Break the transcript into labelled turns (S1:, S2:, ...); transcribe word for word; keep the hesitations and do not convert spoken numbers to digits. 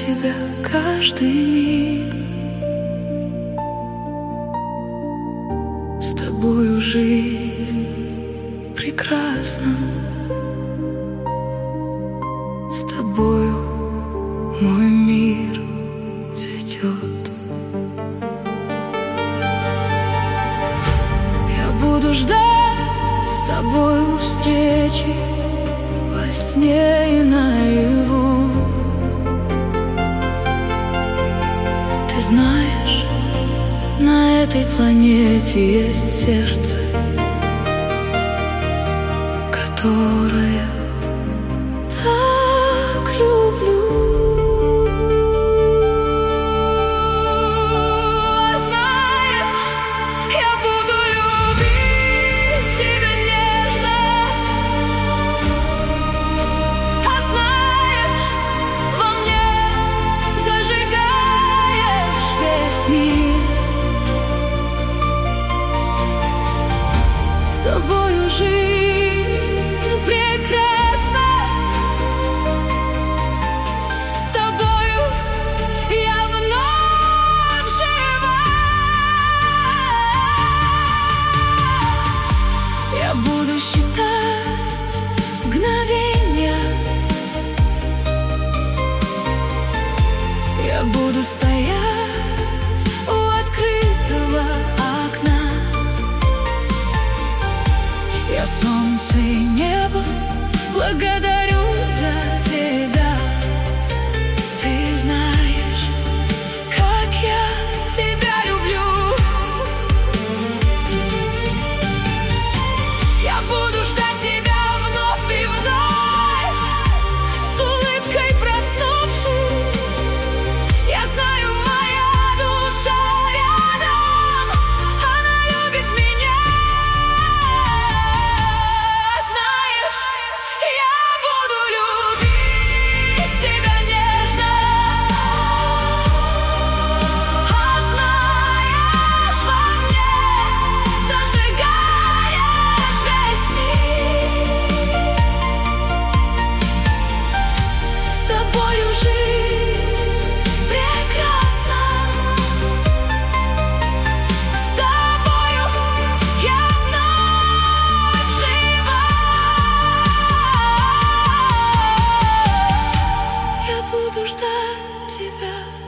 S1: тебя каждый миг. С тобою жизнь прекрасна, с тобою мой мир цветет. Я буду ждать с тобою встречи во сне и наяву. Ты знаешь, на этой планете есть сердце, которое так люблю. А знаешь, я буду любить тебя нежно. А знаешь, во мне зажигаешь весь мир. С тобою жизнь прекрасна, с тобою я вновь жива. Я буду считать мгновенья, я буду стоять у открытого окна. Я солнце и небо благодарю за тебя. Ты знаешь, как я тебя люблю. Я буду ждать тебя вновь и вновь, с улыбкой проснувшись. Я знаю, моя душа рядом, она любит меня. Буду ждать тебя.